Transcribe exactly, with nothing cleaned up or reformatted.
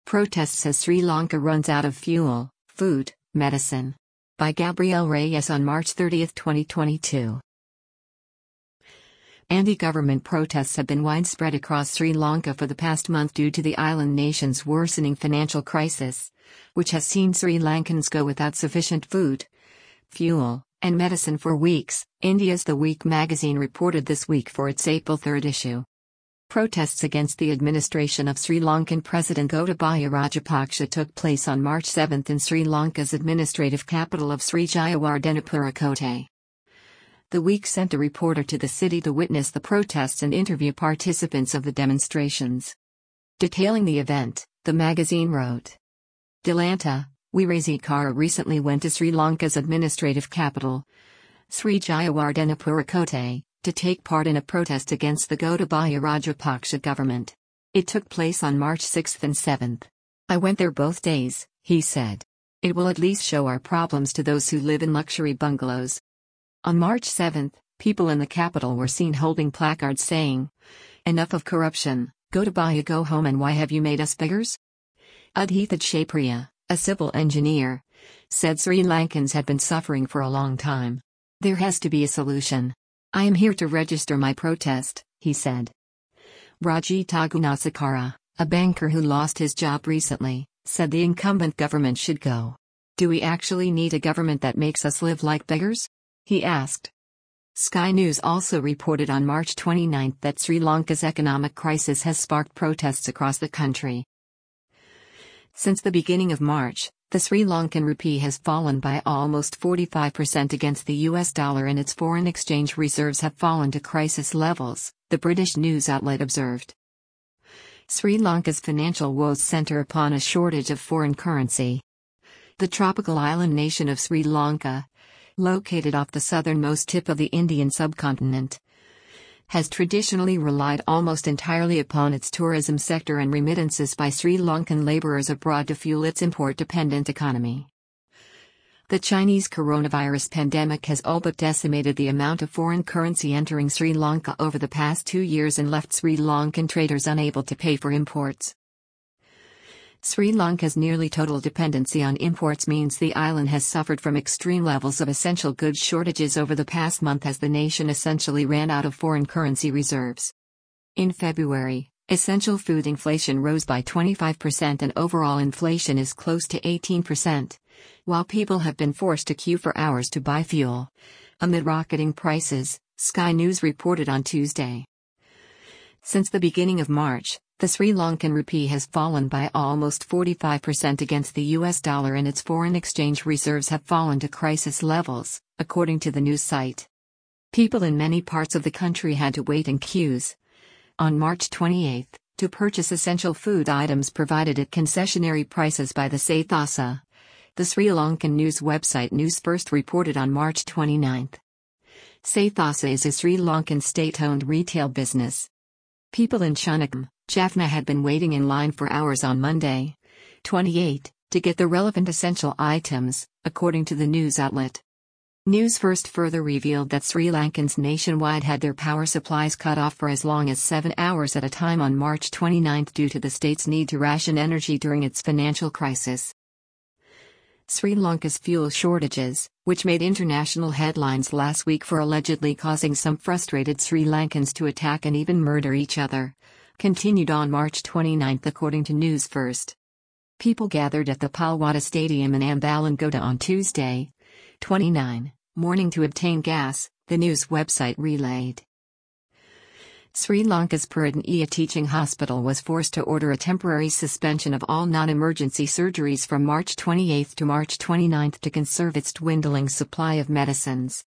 Protests as Sri Lanka runs out of fuel, food, medicine. By Gabrielle Reyes on March thirtieth, twenty twenty-two. Anti-government protests have been widespread across Sri Lanka for the past month due to the island nation's worsening financial crisis, which has seen Sri Lankans go without sufficient food, fuel, and medicine for weeks, India's The Week magazine reported this week for its April third issue. Protests against the administration of Sri Lankan President Gotabaya Rajapaksa took place on March seventh in Sri Lanka's administrative capital of Sri Jayawardenepura Kotte. The Week sent a reporter to the city to witness the protests and interview participants of the demonstrations. Detailing the event, the magazine wrote, Delanta, Weerasethakara recently went to Sri Lanka's administrative capital, Sri Jayawardenepura Kotte, to take part in a protest against the Gotabaya Rajapaksa government. It took place on March sixth and seventh. I went there both days, he said. It will at least show our problems to those who live in luxury bungalows. On March seventh, people in the capital were seen holding placards saying, Enough of corruption, Gotabaya go home and why have you made us beggars? Udhitha Shapriya, a civil engineer, said Sri Lankans had been suffering for a long time. There has to be a solution. I am here to register my protest, he said. Rajitha Gunasakara, a banker who lost his job recently, said the incumbent government should go. Do we actually need a government that makes us live like beggars? He asked. Sky News also reported on March twenty-ninth that Sri Lanka's economic crisis has sparked protests across the country. Since the beginning of March, the Sri Lankan rupee has fallen by almost forty-five percent against the U S dollar and its foreign exchange reserves have fallen to crisis levels, the British news outlet observed. Sri Lanka's financial woes center upon a shortage of foreign currency. The tropical island nation of Sri Lanka, located off the southernmost tip of the Indian subcontinent, has traditionally relied almost entirely upon its tourism sector and remittances by Sri Lankan laborers abroad to fuel its import-dependent economy. The Chinese coronavirus pandemic has all but decimated the amount of foreign currency entering Sri Lanka over the past two years and left Sri Lankan traders unable to pay for imports. Sri Lanka's nearly total dependency on imports means the island has suffered from extreme levels of essential goods shortages over the past month as the nation essentially ran out of foreign currency reserves. In February, essential food inflation rose by twenty-five percent and overall inflation is close to eighteen percent, while people have been forced to queue for hours to buy fuel. Amid rocketing prices, Sky News reported on Tuesday. Since the beginning of March, the Sri Lankan rupee has fallen by almost forty-five percent against the U S dollar and its foreign exchange reserves have fallen to crisis levels, according to the news site. People in many parts of the country had to wait in queues on March twenty-eighth to purchase essential food items provided at concessionary prices by the Saithasa. The Sri Lankan news website News First reported on March twenty-ninth. Saithasa is a Sri Lankan state-owned retail business. People in Chunakam, Jaffna had been waiting in line for hours on Monday, twenty-eighth, to get the relevant essential items, according to the news outlet. News First further revealed that Sri Lankans nationwide had their power supplies cut off for as long as seven hours at a time on March twenty-ninth due to the state's need to ration energy during its financial crisis. Sri Lanka's fuel shortages, which made international headlines last week for allegedly causing some frustrated Sri Lankans to attack and even murder each other, continued on March twenty-ninth according to News First. People gathered at the Palwada Stadium in Ambalangota on Tuesday, twenty-ninth, morning to obtain gas, the news website relayed. Sri Lanka's Peradeniya Teaching Hospital was forced to order a temporary suspension of all non-emergency surgeries from March twenty-eighth to March twenty-ninth to conserve its dwindling supply of medicines.